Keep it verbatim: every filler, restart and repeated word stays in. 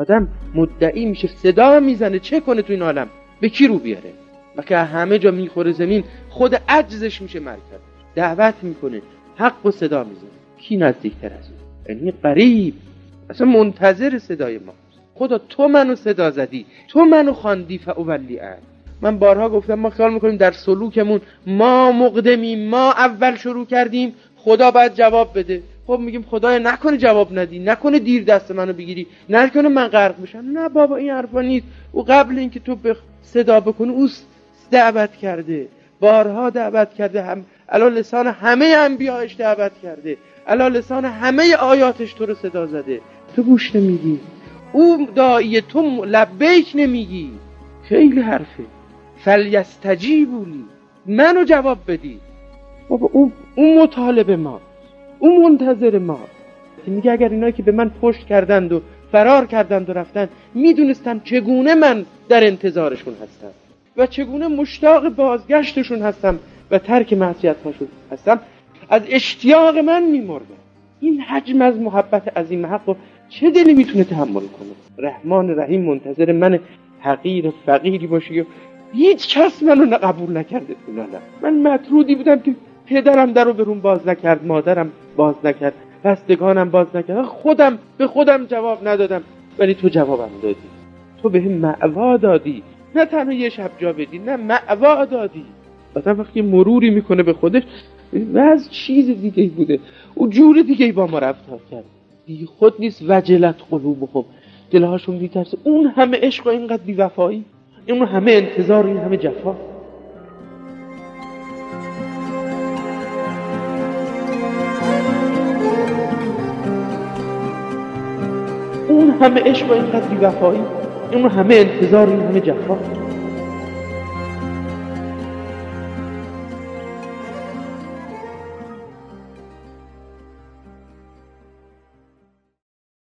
آدم مدعی میشه، صدا میزنه، چه کنه تو این عالم؟ به کی رو بیاره؟ وقتی همه جا میخوره زمین، خود عجزش میشه مرکب، دعوت میکنه، حق و صدا میزنه. کی نزدیکتر از اون؟ یعنی قریب، اصلا منتظر صدای ما. خدا تو منو صدا زدی، تو منو خواندی فاولی ان. من بارها گفتم ما خیال میکنیم در سلوکمون ما مقدمیم، ما اول شروع کردیم، خدا باید جواب بده. خب میگیم خدایا نکنه جواب ندی، نکنه دیر دست منو بگیری، نکنه من غرق بشم. نه بابا این حرفا نیست. او قبل اینکه تو به صدا بکنی او دعوت کرده، بارها دعوت کرده، هم علی لسان همه انبیاءش دعوت کرده، علی لسان همه آیاتش تو رو صدا زده، تو گوش نمیدی. او داعی، تو لبیک نمیگی. خیلی حرفه. فلیستجیبوا لی، منو جواب بدی. بابا اون اون مطالب ما، اون منتظر ما. میگه اگر اینایی که به من پشت کردند و فرار کردند و رفتند میدونستم چگونه من در انتظارشون هستم و چگونه مشتاق بازگشتشون هستم و ترک معصیت‌هاشون هستم، از اشتیاق من میمردم. این حجم از محبت عظیم حق و چه دلی میتونه تحمل کنه؟ رحمان رحیم منتظر من حقیر فقیری باشه. هیچ کس منو قبول نکرده. نه من مطرودی بودم که پدرم درو برون باز نکرد، مادرم باز نکرد، بستگانم باز نکرد، خودم به خودم جواب ندادم، ولی تو جوابم دادی. تو به هم مأوا دادی، نه تنها یه شب جا بدی، نه مأوا دادی. آدم وقتی مروری میکنه به خودش و از چیز دیگه بوده، او جور دیگه با ما رفتار کرد. بی خود نیست وجلت قلوبهم، دلهاشون میترسه. اون همه عشق و اینقدر بی‌وفایی، اون همه انتظار و این همه جفا. اون همه عشق و اینقدر بی‌وفایی، اون همه انتظار و این همه جفا.